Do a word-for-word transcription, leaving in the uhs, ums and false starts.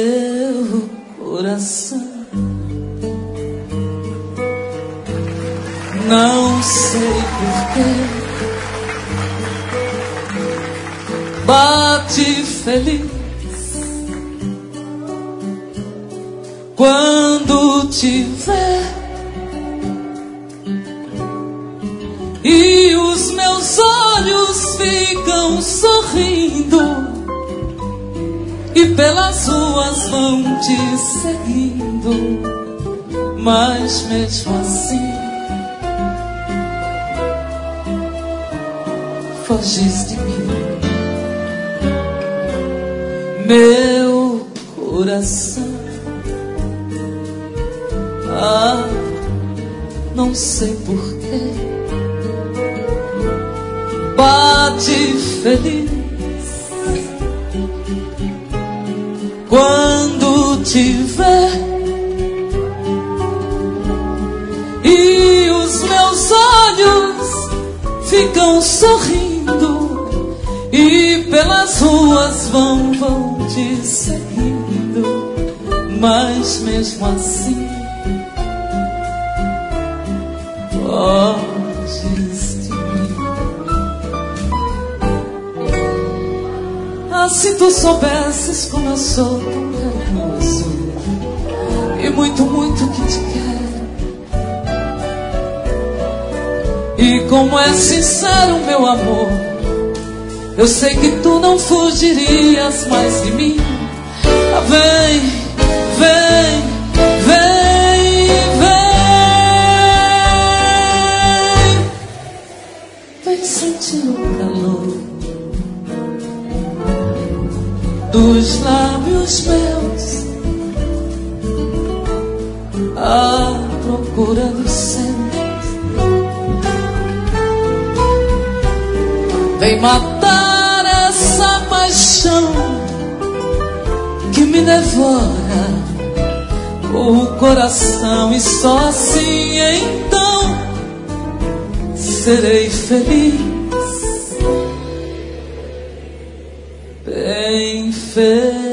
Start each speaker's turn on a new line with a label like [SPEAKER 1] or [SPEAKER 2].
[SPEAKER 1] Meu coração, não sei porquê, bate feliz quando te vê, e os meus olhos ficam sorrindo, e pelas ruas vão te seguindo, mas mesmo assim foges de mim. Meu coração, ah, não sei porquê, bate feliz quando te vê, e os meus olhos ficam sorrindo, e pelas ruas vão, vão te seguindo, mas mesmo assim foges de mim. Ah, se tu soubesses como eu sou tão carinhoso e muito, muito que te quero, e como é sincero meu amor, eu sei que tu não fugirias mais de mim. Ah, vem, vem, vem, vem, vem sentir o calor dos lábios meus, à procura dos seus. Vem matar essa paixão que me devora o coração, e só assim então serei feliz, bem feliz.